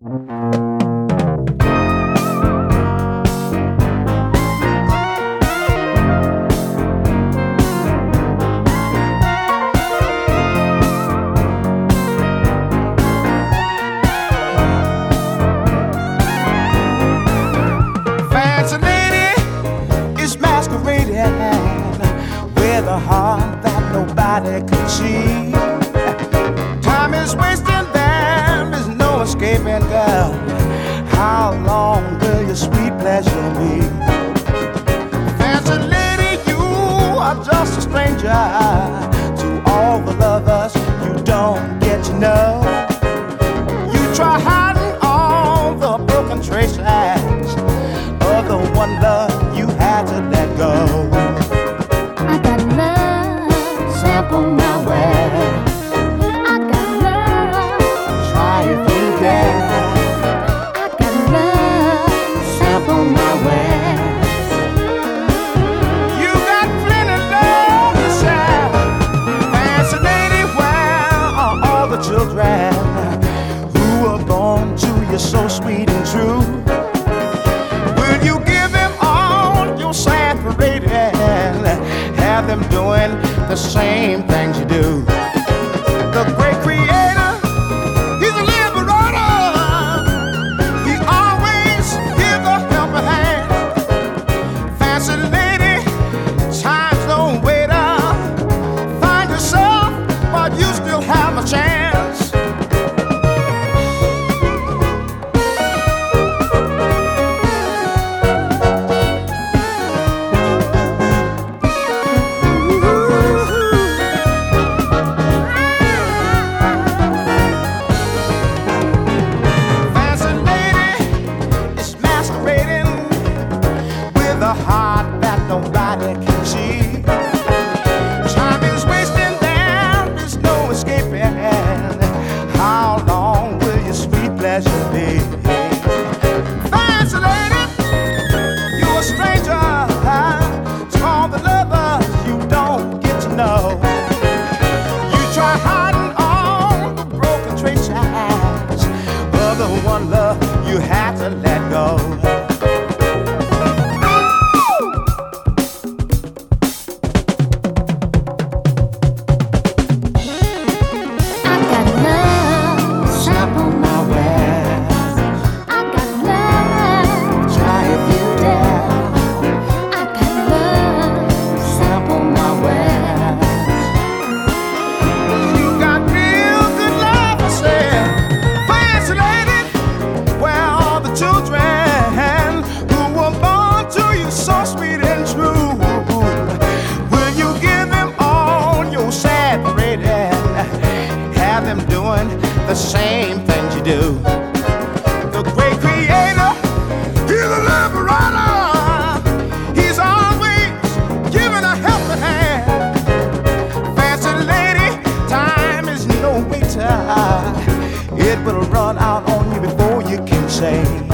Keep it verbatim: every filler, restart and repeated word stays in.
Fancy lady is masquerading with a heart that nobody can see. Time is wasting, there is no escaping, girl. How long will your sweet pleasure be? Fancy lady, you are just a stranger to all the lovers you don't get to know. You try hiding all the broken traces of the one love you had to let go. I got love, sample my way. I got love, Try if you dare. I got love, sample my way. You got plenty love to share. Fancy lady, where are all the children who were born to you so sweet and true? Will you give them all your sad parade and have them doing the same things you do? The great creator, he's a liberator. He always gives a helping hand. Fancy lady, times don't wait up. Find yourself, but you still have a chance. Fancy lady is masquerading with a heart that nobody can see. Time is wasting, there is no escaping. How long will your sweet pleasure be? Fancy lady, you're a stranger to all the lovers you don't get to know. You try hiding all the broken traces of the one love you had to let go. I got love, sample my way. I got love, Try if you dare. I got love, sample my way. You got real good love to say. Fancy lady, where are the children who were born to you so sweet and true? Will you give them all your sad parade and have them doing the same things you do? The great creator, he's a liberator. He's always giving a helping hand. Fancy lady, time is no waiter. It will run out on you before you can say